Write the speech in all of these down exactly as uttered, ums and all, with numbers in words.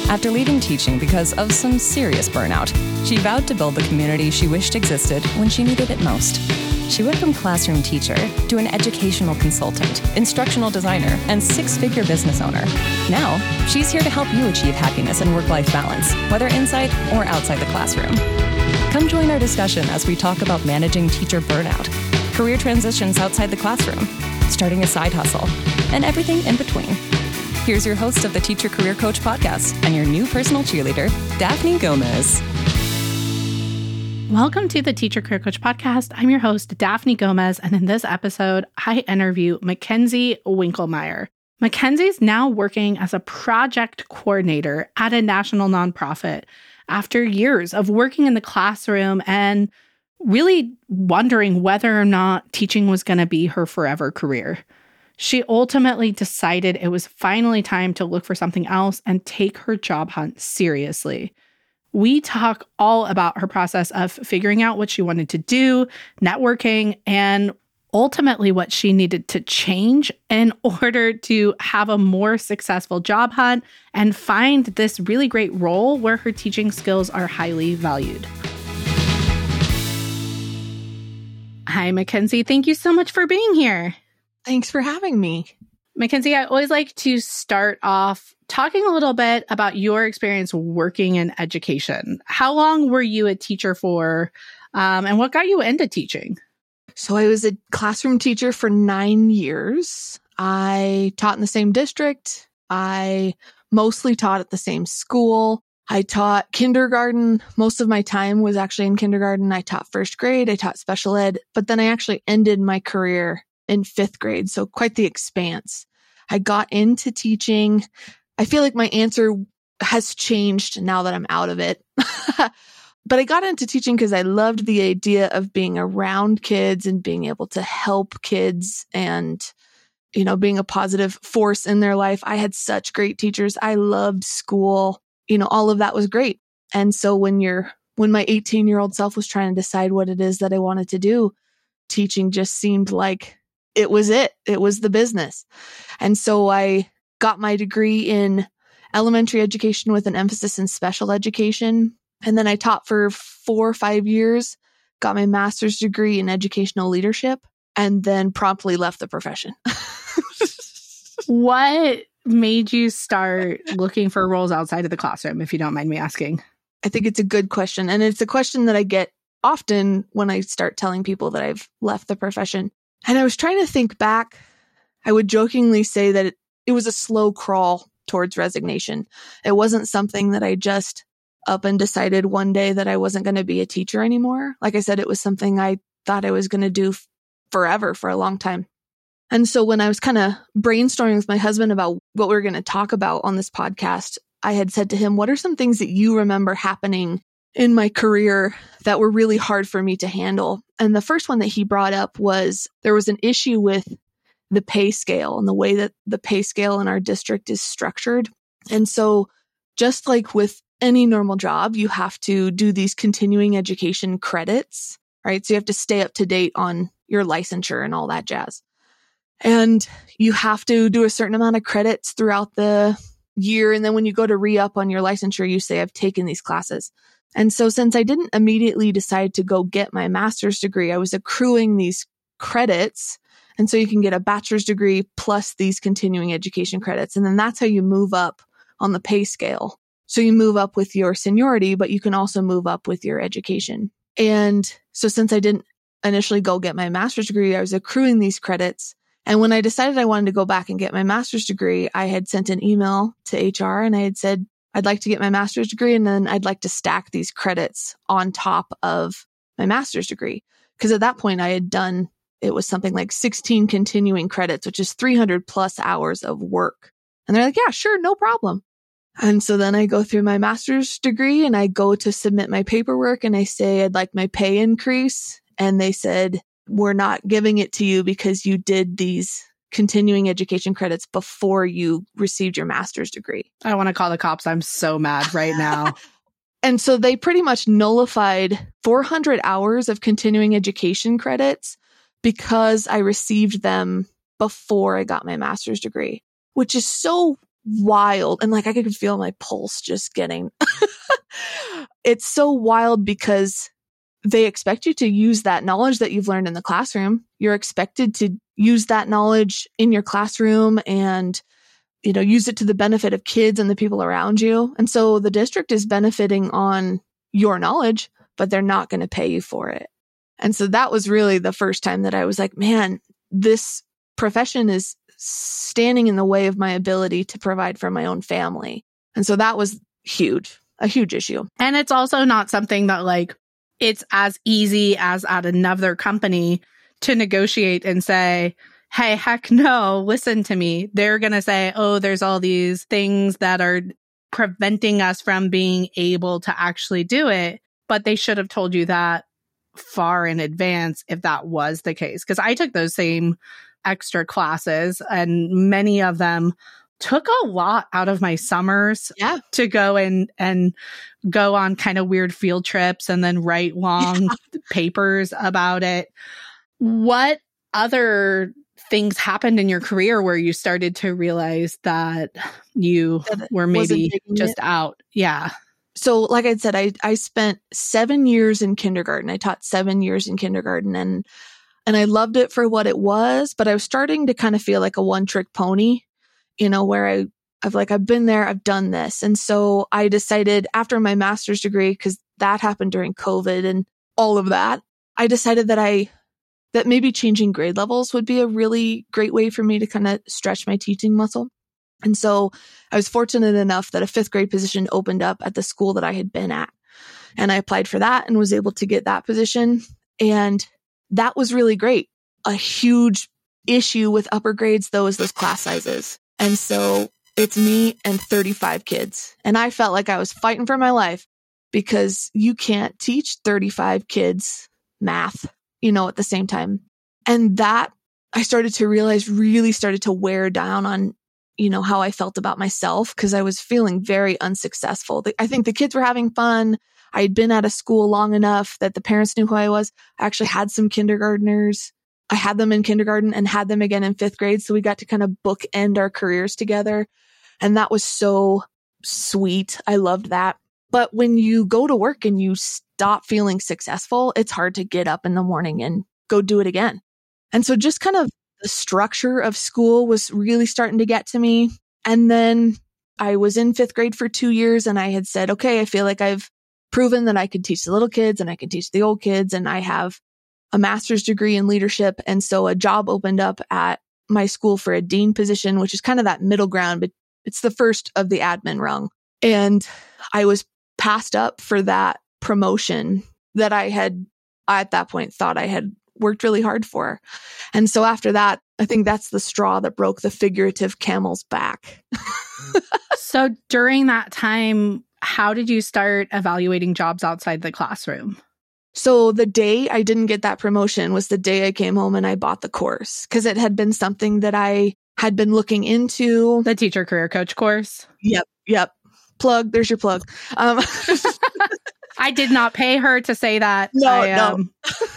After leaving teaching because of some serious burnout, she vowed to build the community she wished existed when she needed it most. She went from classroom teacher to an educational consultant, instructional designer, and six-figure business owner. Now, she's here to help you achieve happiness and work-life balance, whether inside or outside the classroom. Come join our discussion as we talk about managing teacher burnout, career transitions outside the classroom, starting a side hustle, and everything in between. Here's your host of the Teacher Career Coach podcast and your new personal cheerleader, Daphne Gomez. Welcome to the Teacher Career Coach podcast. I'm your host, Daphne Gomez, and in this episode, I interview Mackenzie Winkelmeyer. Mackenzie's now working as a project coordinator at a national nonprofit after years of working in the classroom and really wondering whether or not teaching was going to be her forever career. She ultimately decided it was finally time to look for something else and take her job hunt seriously. We talk all about her process of figuring out what she wanted to do, networking, and ultimately what she needed to change in order to have a more successful job hunt and find this really great role where her teaching skills are highly valued. Hi, Mackenzie. Thank you so much for being here. Thanks for having me. Mackenzie, I always like to start off talking a little bit about your experience working in education. How long were you a teacher for, um, and what got you into teaching? So I was a classroom teacher for nine years. I taught in the same district. I mostly taught at the same school. I taught kindergarten. Most of my time was actually in kindergarten. I taught first grade. I taught special ed, but then I actually ended my career in fifth grade. So quite the expanse. I got into teaching. I feel like my answer has changed now that I'm out of it. But I got into teaching because I loved the idea of being around kids and being able to help kids and, you know, being a positive force in their life. I had such great teachers. I loved school. You know, all of that was great. And so when you're, when my eighteen year old self was trying to decide what it is that I wanted to do, teaching just seemed like it was it. It was the business. And so I got my degree in elementary education with an emphasis in special education. And then I taught for four or five years, got my master's degree in educational leadership, and then promptly left the profession. What made you start looking for roles outside of the classroom, if you don't mind me asking? I think it's a good question. And it's a question that I get often when I start telling people that I've left the profession. And I was trying to think back. I would jokingly say that it, it was a slow crawl towards resignation. It wasn't something that I just up and decided one day that I wasn't going to be a teacher anymore. Like I said, it was something I thought I was going to do f- forever for a long time. And so when I was kind of brainstorming with my husband about what we were going to talk about on this podcast, I had said to him, what are some things that you remember happening in my career that were really hard for me to handle? And the first one that he brought up was there was an issue with the pay scale and the way that the pay scale in our district is structured. And so just like with any normal job, you have to do these continuing education credits, right? So you have to stay up to date on your licensure and all that jazz. And you have to do a certain amount of credits throughout the year. And then when you go to re-up on your licensure, you say, I've taken these classes. And so since I didn't immediately decide to go get my master's degree, I was accruing these credits. And so you can get a bachelor's degree plus these continuing education credits. And then that's how you move up on the pay scale. So you move up with your seniority, but you can also move up with your education. And so since I didn't initially go get my master's degree, I was accruing these credits. And when I decided I wanted to go back and get my master's degree, I had sent an email to H R and I had said, I'd like to get my master's degree and then I'd like to stack these credits on top of my master's degree. Because at that point I had done, it was something like sixteen continuing credits, which is three hundred plus hours of work. And they're like, yeah, sure, no problem. And so then I go through my master's degree and I go to submit my paperwork and I say, I'd like my pay increase. And they said, we're not giving it to you because you did these continuing education credits before you received your master's degree. I want to call the cops. I'm so mad right now. And so they pretty much nullified four hundred hours of continuing education credits because I received them before I got my master's degree, which is so wild. And like, I could feel my pulse just getting, it's so wild because they expect you to use that knowledge that you've learned in the classroom. You're expected to use that knowledge in your classroom and, you know, use it to the benefit of kids and the people around you. And so the district is benefiting on your knowledge, but they're not going to pay you for it. And so that was really the first time that I was like, man, this profession is standing in the way of my ability to provide for my own family. And so that was huge, a huge issue. And it's also not something that like, it's as easy as at another company to negotiate and say, hey, heck no, listen to me. They're going to say, oh, there's all these things that are preventing us from being able to actually do it. But they should have told you that far in advance if that was the case. Because I took those same extra classes and many of them took a lot out of my summers yeah. to go and and go on kind of weird field trips and then write long yeah. papers about it. What other things happened in your career where you started to realize that you that were maybe just it. out? Yeah. So like I said, I, I spent seven years in kindergarten. I taught seven years in kindergarten and and I loved it for what it was, but I was starting to kind of feel like a one-trick pony. You know, where I, I've like, I've been there, I've done this. And so I decided after my master's degree, because that happened during COVID and all of that, I decided that I, that maybe changing grade levels would be a really great way for me to kind of stretch my teaching muscle. And so I was fortunate enough that a fifth grade position opened up at the school that I had been at. And I applied for that and was able to get that position. And that was really great. A huge issue with upper grades, though, is those class sizes. And so it's me and thirty-five kids. And I felt like I was fighting for my life because you can't teach thirty-five kids math, you know, at the same time. And that I started to realize really started to wear down on, you know, how I felt about myself because I was feeling very unsuccessful. I think the kids were having fun. I had been at a school long enough that the parents knew who I was. I actually had some kindergartners. I had them in kindergarten and had them again in fifth grade. So we got to kind of bookend our careers together. And that was so sweet. I loved that. But when you go to work and you stop feeling successful, it's hard to get up in the morning and go do it again. And so just kind of the structure of school was really starting to get to me. And then I was in fifth grade for two years and I had said, okay, I feel like I've proven that I could teach the little kids and I can teach the old kids and I have a master's degree in leadership. And so a job opened up at my school for a dean position, which is kind of that middle ground, but it's the first of the admin rung. And I was passed up for that promotion that I had at that point thought I had worked really hard for. And so after that, I think that's the straw that broke the figurative camel's back. So during that time, how did you start evaluating jobs outside the classroom? So the day I didn't get that promotion was the day I came home and I bought the course because it had been something that I had been looking into. The teacher career coach course? Yep. Yep. Plug. There's your plug. Um, I did not pay her to say that. No, I, no. Um...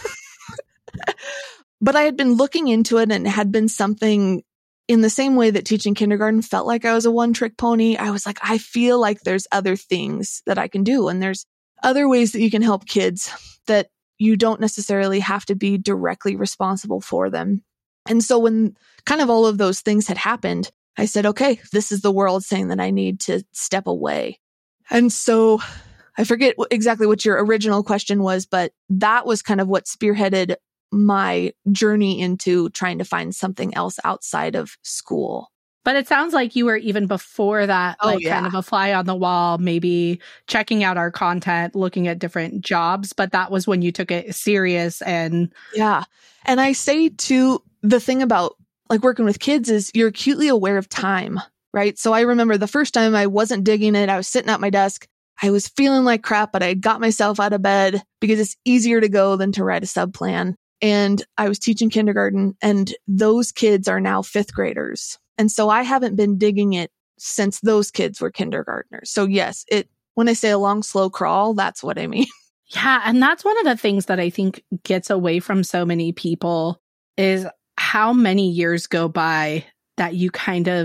But I had been looking into it and it had been something in the same way that teaching kindergarten felt like I was a one-trick pony. I was like, I feel like there's other things that I can do. And there's other ways that you can help kids that you don't necessarily have to be directly responsible for them. And so when kind of all of those things had happened, I said, okay, this is the world saying that I need to step away. And so I forget exactly what your original question was, but that was kind of what spearheaded my journey into trying to find something else outside of school. But it sounds like you were even before that, oh, like yeah. kind of a fly on the wall, maybe checking out our content, looking at different jobs. But that was when you took it serious. And yeah. And I say too, the thing about like working with kids is you're acutely aware of time, right? So I remember the first time I wasn't digging it. I was sitting at my desk. I was feeling like crap, but I got myself out of bed because it's easier to go than to write a sub plan. And I was teaching kindergarten and those kids are now fifth graders. And so I haven't been digging it since those kids were kindergartners. So yes, it, when I say a long, slow crawl, that's what I mean. Yeah. And that's one of the things that I think gets away from so many people is how many years go by that you kind of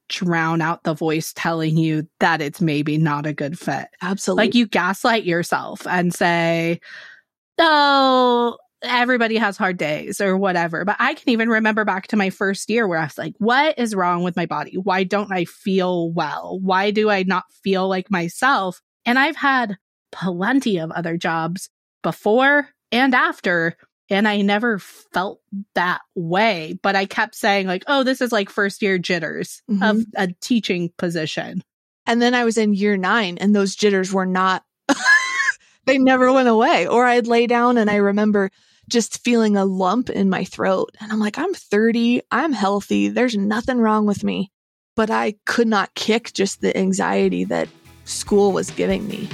drown out the voice telling you that it's maybe not a good fit. Absolutely. Like you gaslight yourself and say, oh, everybody has hard days or whatever. But I can even remember back to my first year where I was like, what is wrong with my body? Why don't I feel well? Why do I not feel like myself? And I've had plenty of other jobs before and after, and I never felt that way. But I kept saying like, oh, this is like first year jitters mm-hmm. of a teaching position. And then I was in year nine and those jitters were not, they never went away. Or I'd lay down and I remember just feeling a lump in my throat. And I'm like, I'm thirty, I'm healthy, there's nothing wrong with me. But I could not kick just the anxiety that school was giving me.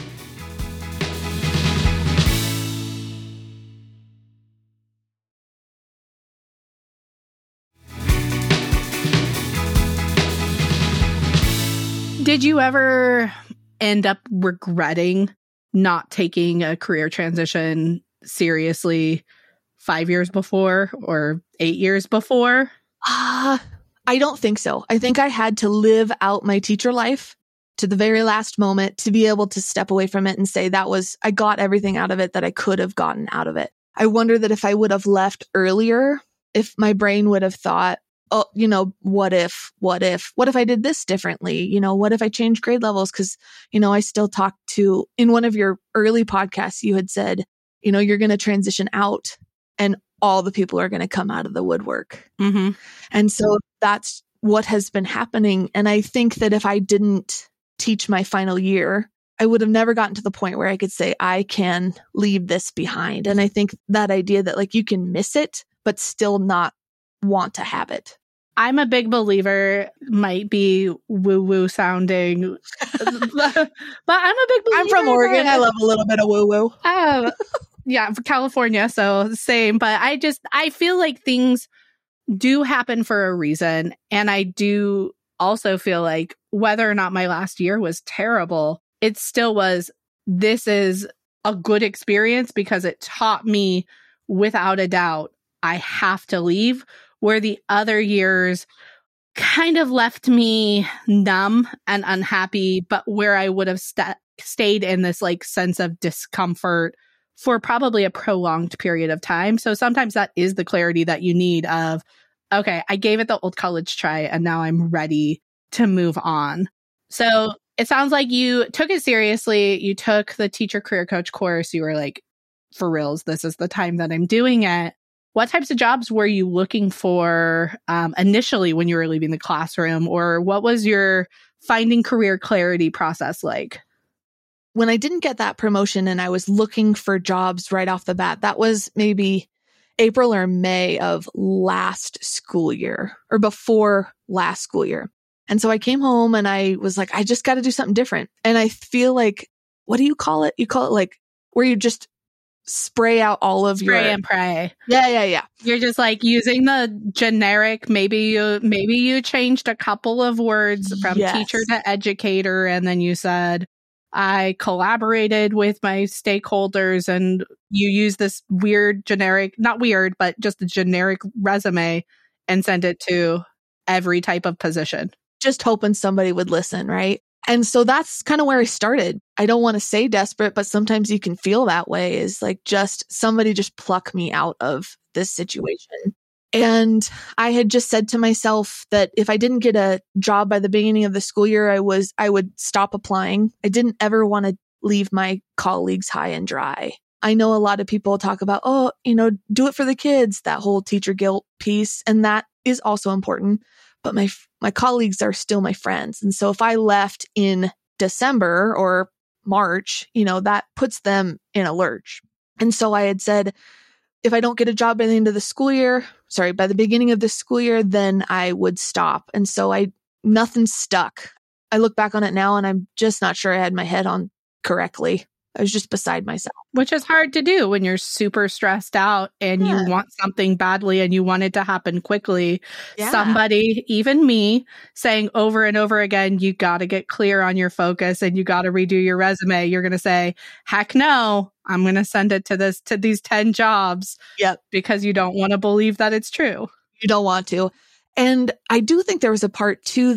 Did you ever end up regretting not taking a career transition seriously five years before or eight years before? Uh, I don't think so. I think I had to live out my teacher life to the very last moment to be able to step away from it and say that was, I got everything out of it that I could have gotten out of it. I wonder that if I would have left earlier, if my brain would have thought, oh, you know, what if, what if, what if I did this differently? You know, what if I changed grade levels? Because, you know, I still talk to, in one of your early podcasts, you had said, you know, you're going to transition out and all the people are going to come out of the woodwork. Mm-hmm. And so that's what has been happening. And I think that if I didn't teach my final year, I would have never gotten to the point where I could say, I can leave this behind. And I think that idea that like you can miss it, but still not want to have it. I'm a big believer, might be woo-woo sounding, but I'm a big believer. I'm from Oregon. I love a little bit of woo-woo. Um, yeah, California, so same. But I just, I feel like things do happen for a reason. And I do also feel like whether or not my last year was terrible, it still was, this is a good experience because it taught me without a doubt, I have to leave. Where the other years kind of left me numb and unhappy, but where I would have st- stayed in this like sense of discomfort for probably a prolonged period of time. So sometimes that is the clarity that you need of, okay, I gave it the old college try and now I'm ready to move on. So it sounds like you took it seriously. You took the teacher career coach course. You were like, for reals, this is the time that I'm doing it. What types of jobs were you looking for um, initially when you were leaving the classroom? Or what was your finding career clarity process like? When I didn't get that promotion and I was looking for jobs right off the bat, that was maybe April or May of last school year or before last school year. And so I came home and I was like, I just got to do something different. And I feel like, what do you call it? You call it like where you just spray out all of spray your and pray. Yeah, yeah, yeah. You're just like using the generic, maybe you maybe you changed a couple of words from yes. teacher to educator, and then you said, I collaborated with my stakeholders, and you use this weird generic, not weird, but just a generic resume and send it to every type of position. Just hoping somebody would listen, right? And so that's kind of where I started. I don't want to say desperate, but sometimes you can feel that way, is like just somebody just pluck me out of this situation. And I had just said to myself that if I didn't get a job by the beginning of the school year, I was, I would stop applying. I didn't ever want to leave my colleagues high and dry. I know a lot of people talk about, oh, you know, do it for the kids, that whole teacher guilt piece. And that is also important. But my my colleagues are still my friends. And so if I left in December or March, you know, that puts them in a lurch. And so I had said, if I don't get a job by the end of the school year, sorry, by the beginning of the school year, then I would stop. And so I, nothing stuck. I look back on it now and I'm just not sure I had my head on correctly. I was just beside myself. Which is hard to do when you're super stressed out and yeah. you want something badly and you want it to happen quickly. Yeah. Somebody, even me, saying over and over again, you got to get clear on your focus and you got to redo your resume. You're going to say, heck no, I'm going to send it to this, to these ten jobs. Yep. Because you don't want to believe that it's true. You don't want to. And I do think there was a part too that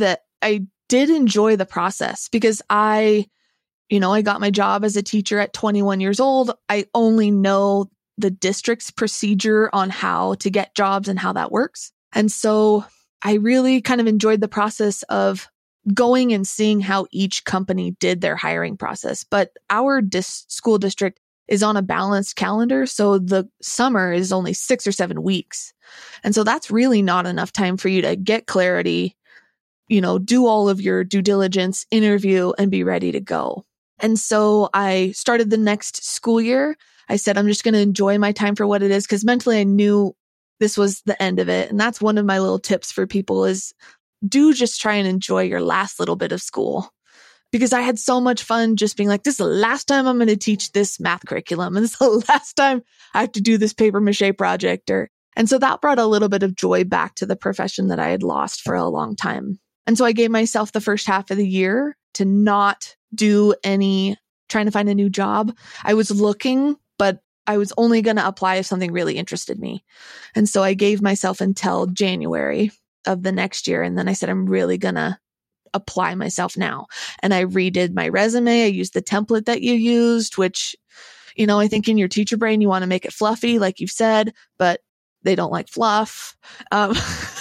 I did enjoy the process because I, you know, I got my job as a teacher at twenty-one years old. I only know the district's procedure on how to get jobs and how that works. And so I really kind of enjoyed the process of going and seeing how each company did their hiring process. But our dis- school district is on a balanced calendar. So the summer is only six or seven weeks. And so that's really not enough time for you to get clarity, you know, do all of your due diligence, interview, and be ready to go. And so I started the next school year. I said, I'm just going to enjoy my time for what it is, because mentally I knew this was the end of it. And that's one of my little tips for people is do just try and enjoy your last little bit of school. Because I had so much fun just being like, this is the last time I'm going to teach this math curriculum. And this is the last time I have to do this paper mache project. Or, and so that brought a little bit of joy back to the profession that I had lost for a long time. And so I gave myself the first half of the year to not do any trying to find a new job. I was looking, but I was only going to apply if something really interested me. And so I gave myself until January of the next year. And then I said, I'm really going to apply myself now. And I redid my resume. I used the template that you used, which, you know, I think in your teacher brain, you want to make it fluffy, like you've said, but they don't like fluff. Um,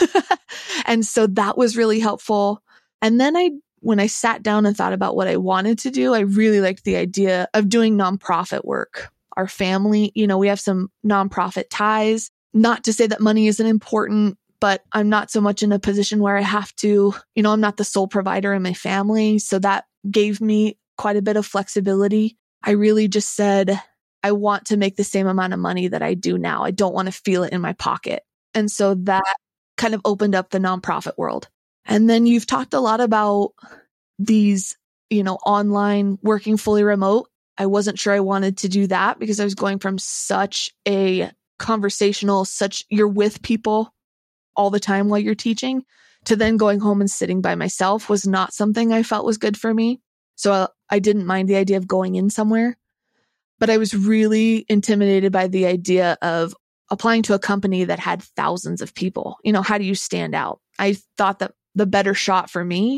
and so that was really helpful. And then I, when I sat down and thought about what I wanted to do, I really liked the idea of doing nonprofit work. Our family, you know, we have some nonprofit ties. Not to say that money isn't important, but I'm not so much in a position where I have to, you know, I'm not the sole provider in my family. So that gave me quite a bit of flexibility. I really just said, I want to make the same amount of money that I do now. I don't want to feel it in my pocket. And so that kind of opened up the nonprofit world. And then you've talked a lot about these, you know, online working fully remote. I wasn't sure I wanted to do that because I was going from such a conversational, such you're with people all the time while you're teaching, to then going home and sitting by myself was not something I felt was good for me. So I didn't mind the idea of going in somewhere, but I was really intimidated by the idea of applying to a company that had thousands of people. You know, how do you stand out? I thought that the better shot for me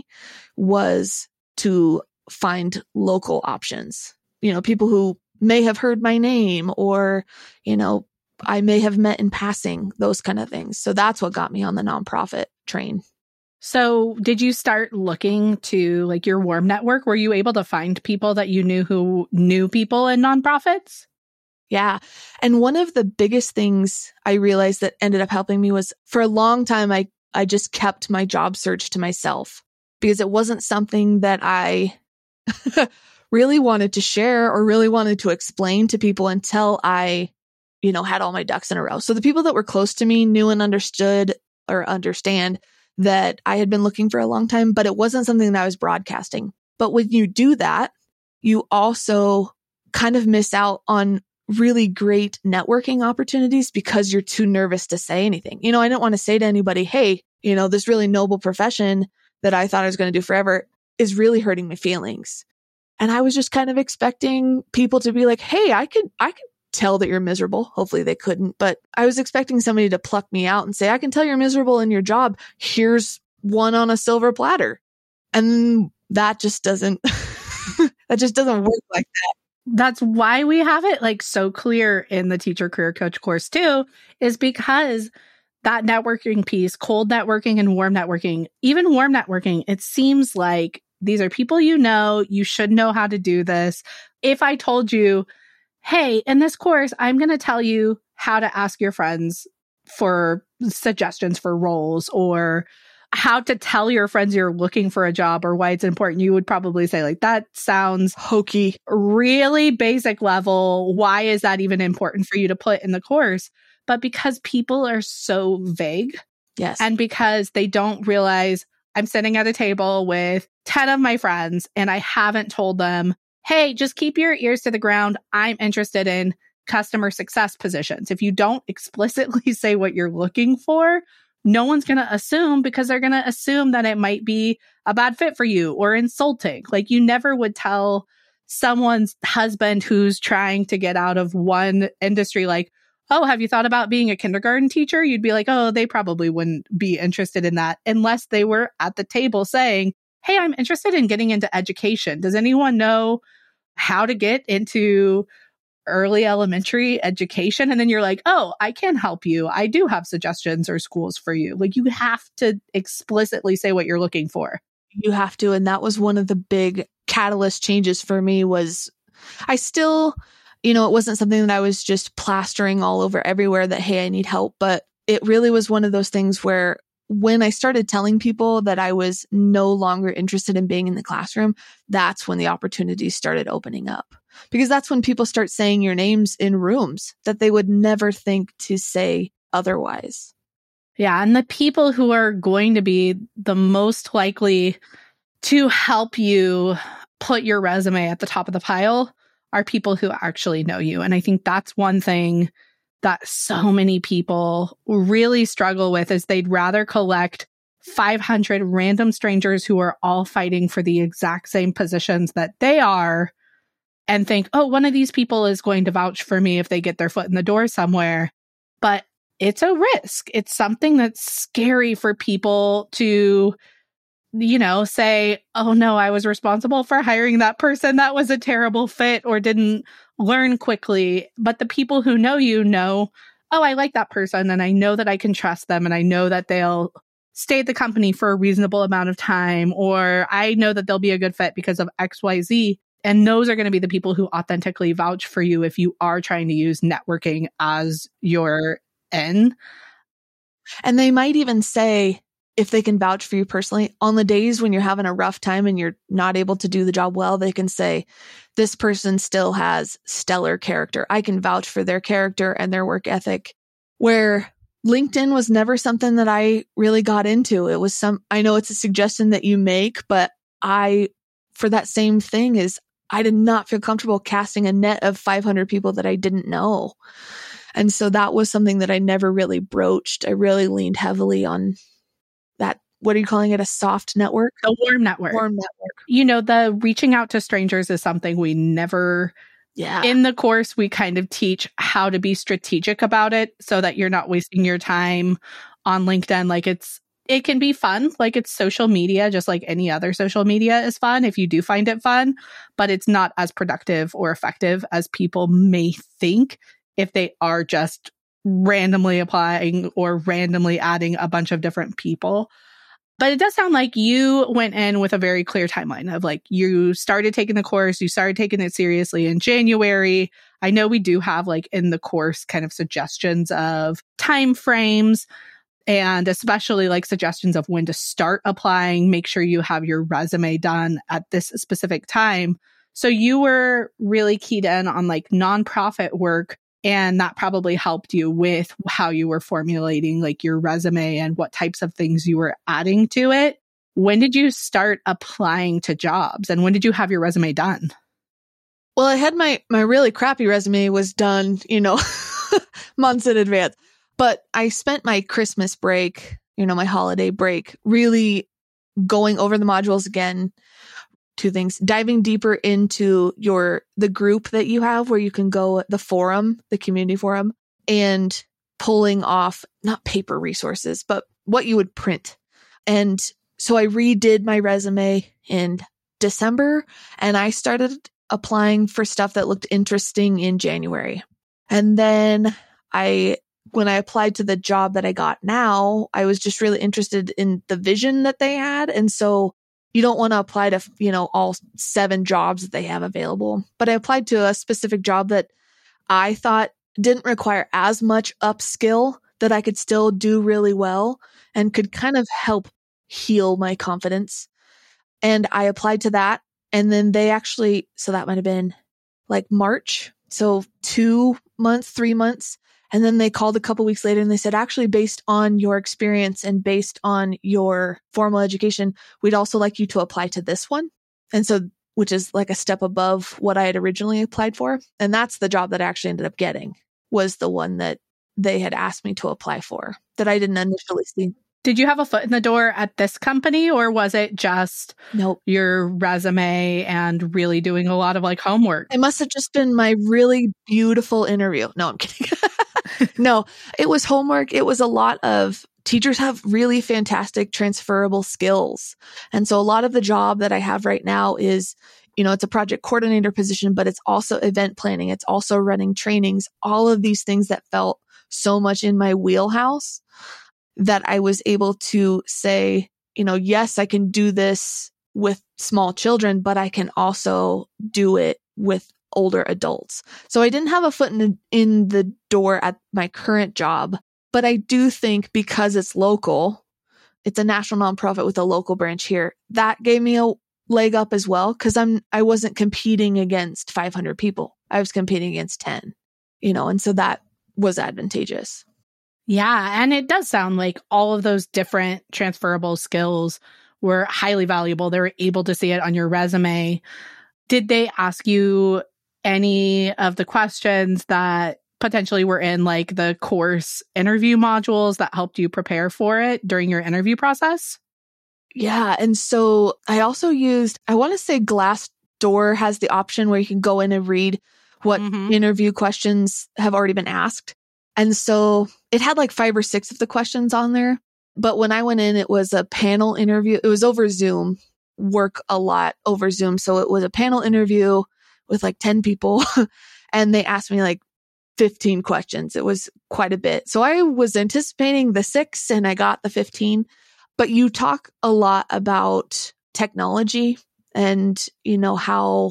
was to find local options, you know, people who may have heard my name or, you know, I may have met in passing, those kind of things. So that's what got me on the nonprofit train. So did you start looking to like your warm network? Were you able to find people that you knew who knew people in nonprofits? Yeah. And one of the biggest things I realized that ended up helping me was for a long time, I, I just kept my job search to myself because it wasn't something that I really wanted to share or really wanted to explain to people until I, you know, had all my ducks in a row. So the people that were close to me knew and understood or understand that I had been looking for a long time, but it wasn't something that I was broadcasting. But when you do that, you also kind of miss out on really great networking opportunities because you're too nervous to say anything. You know, I didn't want to say to anybody, hey, you know, this really noble profession that I thought I was going to do forever is really hurting my feelings. And I was just kind of expecting people to be like, hey, I could, I could tell that you're miserable. Hopefully they couldn't, but I was expecting somebody to pluck me out and say, I can tell you're miserable in your job. Here's one on a silver platter. And that just doesn't, that just doesn't work like that. That's why we have it like so clear in the Teacher Career Coach course too, is because that networking piece, cold networking and warm networking, even warm networking, it seems like these are people you know, you should know how to do this. If I told you, hey, in this course, I'm going to tell you how to ask your friends for suggestions for roles or how to tell your friends you're looking for a job or why it's important, you would probably say like, that sounds hokey, really basic level. Why is that even important for you to put in the course? But because people are so vague. Yes. And because they don't realize I'm sitting at a table with ten of my friends and I haven't told them, hey, just keep your ears to the ground. I'm interested in customer success positions. If you don't explicitly say what you're looking for, no one's going to assume because they're going to assume that it might be a bad fit for you or insulting. Like you never would tell someone's husband who's trying to get out of one industry, like, oh, have you thought about being a kindergarten teacher? You'd be like, oh, they probably wouldn't be interested in that unless they were at the table saying, hey, I'm interested in getting into education. Does anyone know how to get into early elementary education? And then you're like, oh, I can help you. I do have suggestions or schools for you. Like, you have to explicitly say what you're looking for. You have to. And that was one of the big catalyst changes for me was I still, you know, it wasn't something that I was just plastering all over everywhere that, hey, I need help. But it really was one of those things where when I started telling people that I was no longer interested in being in the classroom, that's when the opportunities started opening up. Because that's when people start saying your names in rooms that they would never think to say otherwise. Yeah. And the people who are going to be the most likely to help you put your resume at the top of the pile are people who actually know you. And I think that's one thing that so many people really struggle with is they'd rather collect five hundred random strangers who are all fighting for the exact same positions that they are and think, oh, one of these people is going to vouch for me if they get their foot in the door somewhere. But it's a risk. It's something that's scary for people to, you know, say, oh no, I was responsible for hiring that person. That was a terrible fit or didn't learn quickly. But the people who know you know, oh, I like that person and I know that I can trust them and I know that they'll stay at the company for a reasonable amount of time, or I know that they'll be a good fit because of X Y Z. And those are going to be the people who authentically vouch for you if you are trying to use networking as your end. And they might even say, if they can vouch for you personally, on the days when you're having a rough time and you're not able to do the job well, they can say, this person still has stellar character. I can vouch for their character and their work ethic. Where LinkedIn was never something that I really got into. It was some, I know it's a suggestion that you make, but I, for that same thing is I did not feel comfortable casting a net of five hundred people that I didn't know. And so that was something that I never really broached. I really leaned heavily on that. What are you calling it? A soft network? A warm network. Warm network. You know, the reaching out to strangers is something we never, yeah. In the course, we kind of teach how to be strategic about it so that you're not wasting your time on LinkedIn. Like it's, it can be fun. Like it's social media, just like any other social media is fun if you do find it fun, but it's not as productive or effective as people may think if they are just randomly applying or randomly adding a bunch of different people. But it does sound like you went in with a very clear timeline of like, you started taking the course, you started taking it seriously in January. I know we do have like in the course kind of suggestions of time frames and especially like suggestions of when to start applying. Make sure you have your resume done at this specific time. So you were really keyed in on like nonprofit work. And that probably helped you with how you were formulating like your resume and what types of things you were adding to it. When did you start applying to jobs and when did you have your resume done? Well, I had my, my really crappy resume was done, you know, months in advance. But I spent my Christmas break, you know, my holiday break, really going over the modules again. Two things, diving deeper into your, the group that you have where you can go, the forum, the community forum, and pulling off, not paper resources, but what you would print. And so I redid my resume in December and I started applying for stuff that looked interesting in January. And then I, when I applied to the job that I got now, I was just really interested in the vision that they had. And so you don't want to apply to, you know, all seven jobs that they have available. But I applied to a specific job that I thought didn't require as much upskill, that I could still do really well and could kind of help heal my confidence. And I applied to that. And then they actually, so that might have been like March. So two months, three months. And then they called a couple weeks later and they said, actually, based on your experience and based on your formal education, we'd also like you to apply to this one. And so, which is like a step above what I had originally applied for. And that's the job that I actually ended up getting, was the one that they had asked me to apply for that I didn't initially see. Did you have a foot in the door at this company or was it just nope. your resume and really doing a lot of like homework? It must have just been my really beautiful interview. No, I'm kidding. No, it was homework. It was a lot of teachers have really fantastic transferable skills. And so a lot of the job that I have right now is, you know, it's a project coordinator position, but it's also event planning. It's also running trainings, all of these things that felt so much in my wheelhouse that I was able to say, you know, yes, I can do this with small children, but I can also do it with older adults. So I didn't have a foot in the, in the door at my current job, but I do think because it's local, it's a national nonprofit with a local branch here, that gave me a leg up as well, because I'm I wasn't competing against five hundred people. I was competing against ten, you know, and so that was advantageous. Yeah, and it does sound like all of those different transferable skills were highly valuable. They were able to see it on your resume. Did they ask you any of the questions that potentially were in like the course interview modules that helped you prepare for it during your interview process? Yeah. And so I also used, I want to say Glassdoor has the option where you can go in and read what mm-hmm. interview questions have already been asked. And so it had like five or six of the questions on there. But when I went in, it was a panel interview. It was over Zoom, work a lot over Zoom. So it was a panel interview with like ten people. And they asked me like fifteen questions. It was quite a bit. So I was anticipating the six and I got the fifteen. But you talk a lot about technology and, you know, how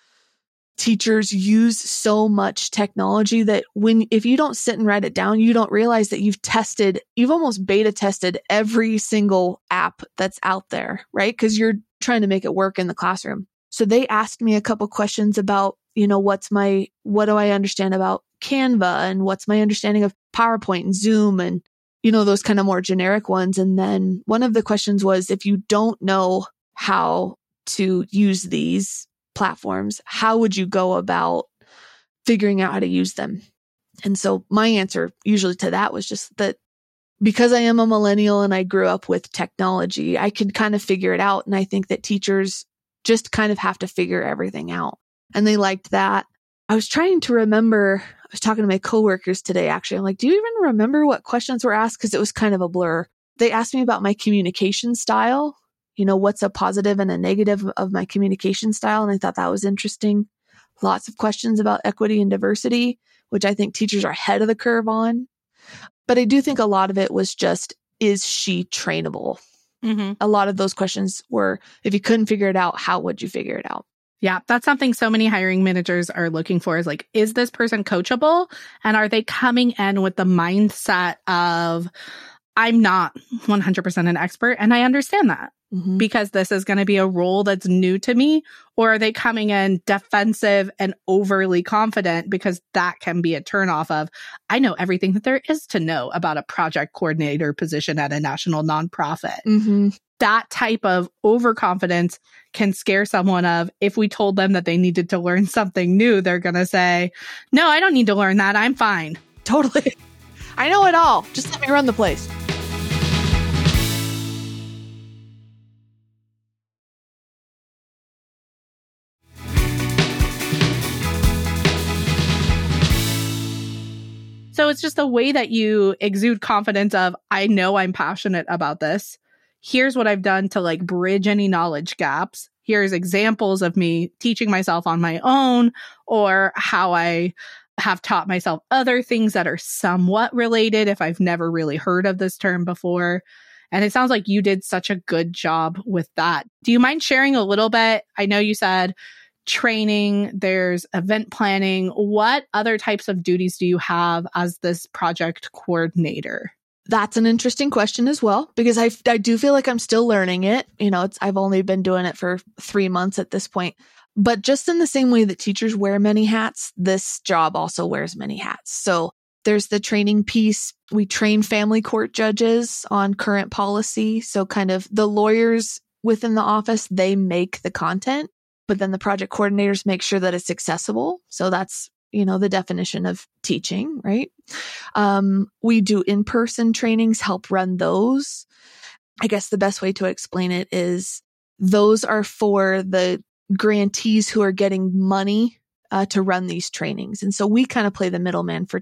teachers use so much technology that when, if you don't sit and write it down, you don't realize that you've tested, you've almost beta tested every single app that's out there, right? Because you're trying to make it work in the classroom. So they asked me a couple questions about, you know, what's my, what do I understand about Canva and what's my understanding of PowerPoint and Zoom and, you know, those kind of more generic ones. And then one of the questions was, if you don't know how to use these platforms, how would you go about figuring out how to use them? And so my answer usually to that was just that because I am a millennial and I grew up with technology, I could kind of figure it out. And I think that teachers just kind of have to figure everything out. And they liked that. I was trying to remember, I was talking to my coworkers today, actually. I'm like, do you even remember what questions were asked? Because it was kind of a blur. They asked me about my communication style. You know, what's a positive and a negative of my communication style? And I thought that was interesting. Lots of questions about equity and diversity, which I think teachers are ahead of the curve on. But I do think a lot of it was just, is she trainable? Mm-hmm. A lot of those questions were, if you couldn't figure it out, how would you figure it out? Yeah, that's something so many hiring managers are looking for is like, is this person coachable? And are they coming in with the mindset of, I'm not one hundred percent an expert and I understand that mm-hmm. because this is going to be a role that's new to me? Or are they coming in defensive and overly confident because that can be a turnoff of, I know everything that there is to know about a project coordinator position at a national nonprofit. Mm-hmm. That type of overconfidence can scare someone of, if we told them that they needed to learn something new, they're going to say, no, I don't need to learn that. I'm fine. Totally. I know it all. Just let me run the place. So it's just the way that you exude confidence of, I know I'm passionate about this. Here's what I've done to like bridge any knowledge gaps. Here's examples of me teaching myself on my own or how I have taught myself other things that are somewhat related if I've never really heard of this term before. And it sounds like you did such a good job with that. Do you mind sharing a little bit? I know you said training, there's event planning. What other types of duties do you have as this project coordinator? That's an interesting question as well, because I, I do feel like I'm still learning it. You know, it's I've only been doing it for three months at this point. But just in the same way that teachers wear many hats, this job also wears many hats. So there's the training piece. We train family court judges on current policy. So kind of the lawyers within the office, they make the content, but then the project coordinators make sure that it's accessible. So that's, you know, the definition of teaching, right? Um, we do in-person trainings, help run those. I guess the best way to explain it is those are for the grantees who are getting money uh, to run these trainings. And so we kind of play the middleman for t-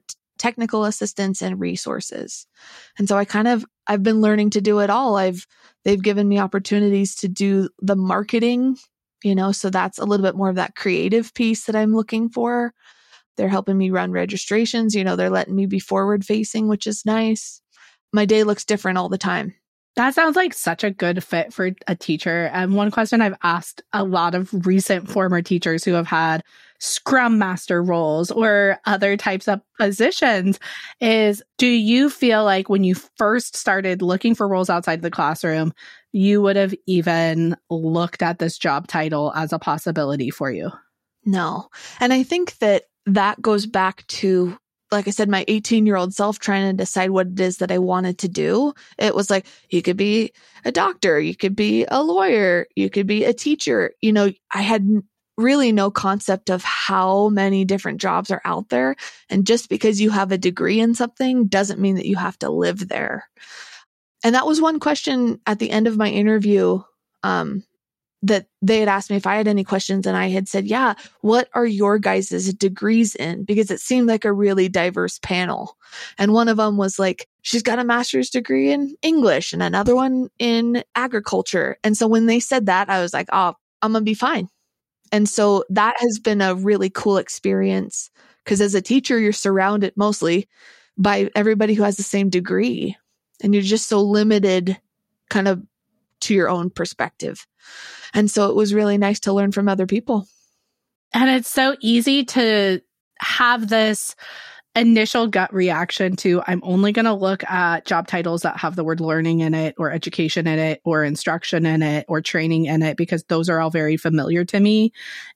technical assistance and resources. And so I kind of, I've been learning to do it all. I've, they've given me opportunities to do the marketing, you know, so that's a little bit more of that creative piece that I'm looking for. They're helping me run registrations. You know, they're letting me be forward facing, which is nice. My day looks different all the time. That sounds like such a good fit for a teacher. And one question I've asked a lot of recent former teachers who have had Scrum Master roles or other types of positions is, do you feel like when you first started looking for roles outside the classroom, you would have even looked at this job title as a possibility for you? No. And I think that that goes back to, like I said, my eighteen-year-old self trying to decide what it is that I wanted to do. It was like, you could be a doctor, you could be a lawyer, you could be a teacher. You know, I had really no concept of how many different jobs are out there. And just because you have a degree in something doesn't mean that you have to live there. And that was one question at the end of my interview, um, that they had asked me if I had any questions, and I had said, yeah, what are your guys' degrees in? Because it seemed like a really diverse panel. And one of them was like, she's got a master's degree in English and another one in agriculture. And so when they said that, I was like, oh, I'm going to be fine. And so that has been a really cool experience, because as a teacher, you're surrounded mostly by everybody who has the same degree, and you're just so limited kind of to your own perspective. And so it was really nice to learn from other people. And it's so easy to have this initial gut reaction to, I'm only going to look at job titles that have the word learning in it, or education in it, or instruction in it, or training in it, because those are all very familiar to me.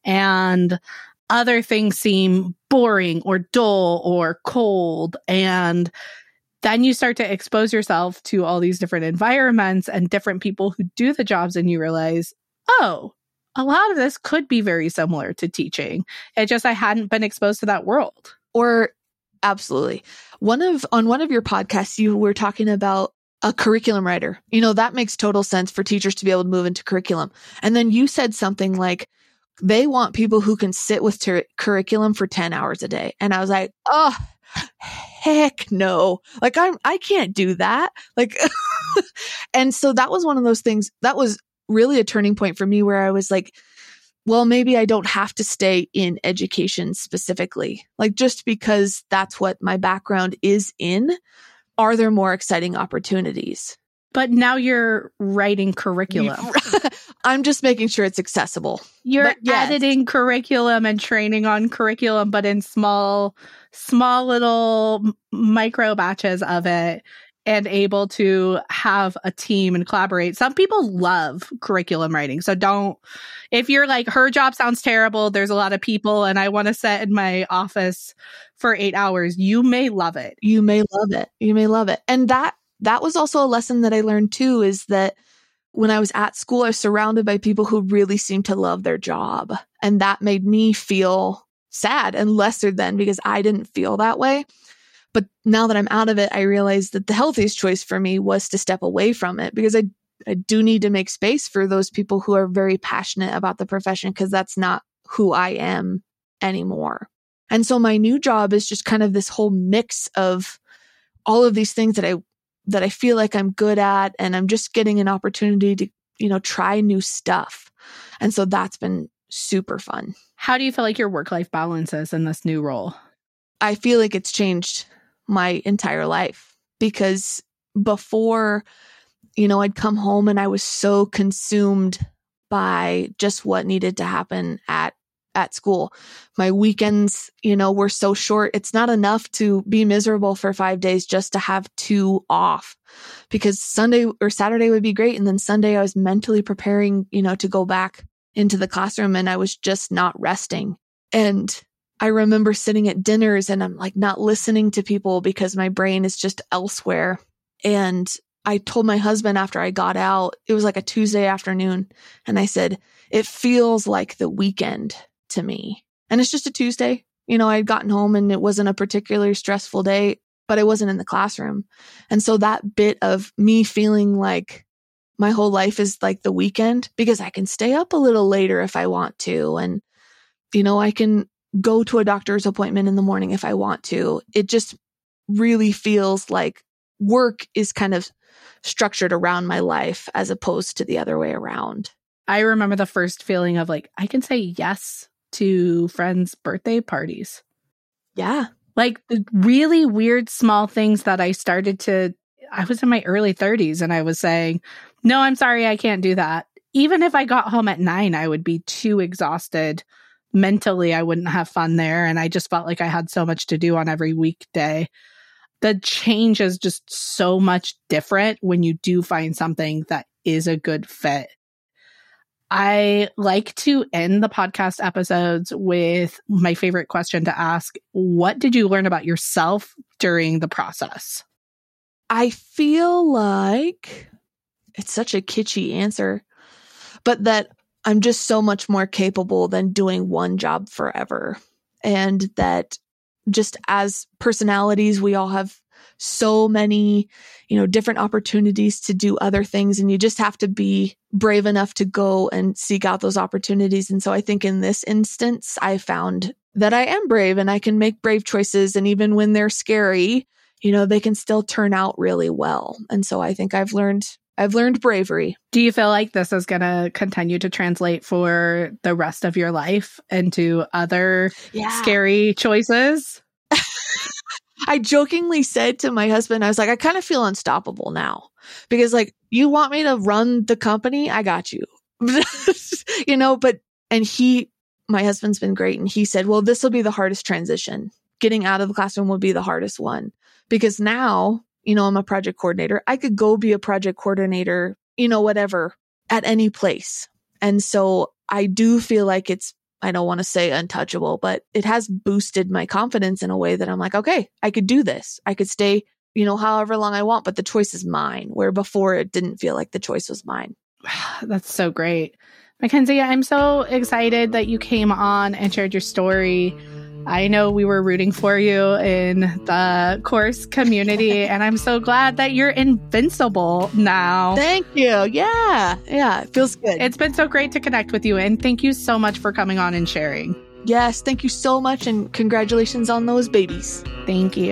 And other things seem boring or dull or cold. And then you start to expose yourself to all these different environments and different people who do the jobs, and you realize, oh, a lot of this could be very similar to teaching. It just, I hadn't been exposed to that world. Or absolutely. One of, on one of your podcasts, you were talking about a curriculum writer. You know, that makes total sense for teachers to be able to move into curriculum. And then you said something like, they want people who can sit with ter- curriculum for ten hours a day. And I was like, oh, heck no. Like I'm, I can't do that. Like, and so that was one of those things that was really a turning point for me, where I was like, well, maybe I don't have to stay in education specifically. Like, just because that's what my background is in, are there more exciting opportunities? But now you're writing curriculum. I'm just making sure it's accessible. You're yes. editing curriculum and training on curriculum, but in small, small little micro batches of it, and able to have a team and collaborate. Some people love curriculum writing. So don't, if you're like, her job sounds terrible, there's a lot of people, and I want to sit in my office for eight hours, you may love it. You may love it. You may love it. And that, that was also a lesson that I learned too, is that when I was at school, I was surrounded by people who really seemed to love their job. And that made me feel sad and lesser than, because I didn't feel that way. But now that I'm out of it, I realized that the healthiest choice for me was to step away from it, because I, I do need to make space for those people who are very passionate about the profession, because that's not who I am anymore. And so my new job is just kind of this whole mix of all of these things that I that I feel like I'm good at, and I'm just getting an opportunity to, you know, try new stuff. And so that's been super fun. How do you feel like your work-life balance is in this new role? I feel like it's changed my entire life, because before, you know, I'd come home and I was so consumed by just what needed to happen at at school. My weekends, you know, were so short. It's not enough to be miserable for five days just to have two off, because Sunday or Saturday would be great. And then Sunday I was mentally preparing, you know, to go back into the classroom, and I was just not resting. And I remember sitting at dinners and I'm like not listening to people because my brain is just elsewhere. And I told my husband after I got out, it was like a Tuesday afternoon, and I said, it feels like the weekend to me. And it's just a Tuesday. You know, I'd gotten home and it wasn't a particularly stressful day, but I wasn't in the classroom. And so that bit of me feeling like my whole life is like the weekend, because I can stay up a little later if I want to. And, you know, I can go to a doctor's appointment in the morning if I want to. It just, really feels like work is kind of structured around my life as opposed to the other way around. I remember the first feeling of like, I can say yes to friends' birthday parties. Yeah. Like the really weird small things that I started to, I was in my early thirties and I was saying, no, I'm sorry, I can't do that. Even if I got home at nine, I would be too exhausted. Mentally, I wouldn't have fun there. And I just felt like I had so much to do on every weekday. The change is just so much different when you do find something that is a good fit. I like to end the podcast episodes with my favorite question to ask. What did you learn about yourself during the process? I feel like it's such a kitschy answer, but that I'm just so much more capable than doing one job forever. And that just as personalities, we all have so many, you know, different opportunities to do other things. And you just have to be brave enough to go and seek out those opportunities. And so I think in this instance, I found that I am brave and I can make brave choices. And even when they're scary, you know, they can still turn out really well. And so I think I've learned I've learned bravery. Do you feel like this is going to continue to translate for the rest of your life into other yeah. scary choices? I jokingly said to my husband, I was like, I kind of feel unstoppable now because like, you want me to run the company? I got you, you know, but, and he, my husband's been great. And he said, well, this will be the hardest transition. Getting out of the classroom will be the hardest one because now, you know, I'm a project coordinator. I could go be a project coordinator, you know, whatever, at any place. And so I do feel like it's, I don't want to say untouchable, but it has boosted my confidence in a way that I'm like, okay, I could do this. I could stay, you know, however long I want, but the choice is mine, where before it didn't feel like the choice was mine. That's so great. Mackenzie, I'm so excited that you came on and shared your story. I know we were rooting for you in the course community, and I'm so glad that you're invincible now. Thank you. Yeah. Yeah. It feels good. It's been so great to connect with you, and thank you so much for coming on and sharing. Yes. Thank you so much, and congratulations on those babies. Thank you.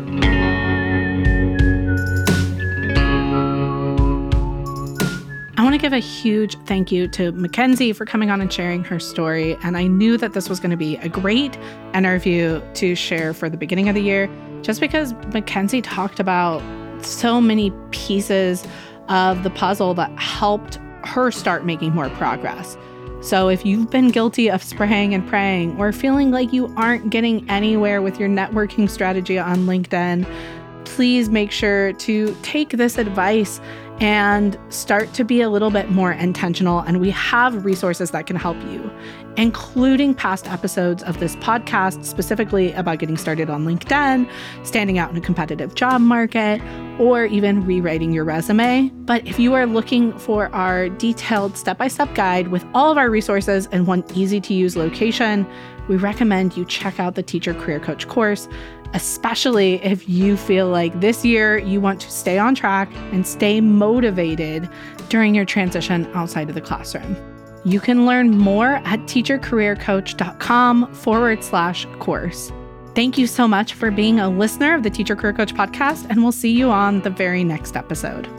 I want to give a huge thank you to Mackenzie for coming on and sharing her story. And I knew that this was going to be a great interview to share for the beginning of the year, just because Mackenzie talked about so many pieces of the puzzle that helped her start making more progress. So if you've been guilty of spraying and praying or feeling like you aren't getting anywhere with your networking strategy on LinkedIn, please make sure to take this advice and start to be a little bit more intentional. And we have resources that can help you, including past episodes of this podcast, specifically about getting started on LinkedIn, standing out in a competitive job market, or even rewriting your resume. But if you are looking for our detailed step-by-step guide with all of our resources in one easy-to-use location, we recommend you check out the Teacher Career Coach course, especially if you feel like this year you want to stay on track and stay motivated during your transition outside of the classroom. You can learn more at teachercareercoach.com forward slash course. Thank you so much for being a listener of the Teacher Career Coach podcast, and we'll see you on the very next episode.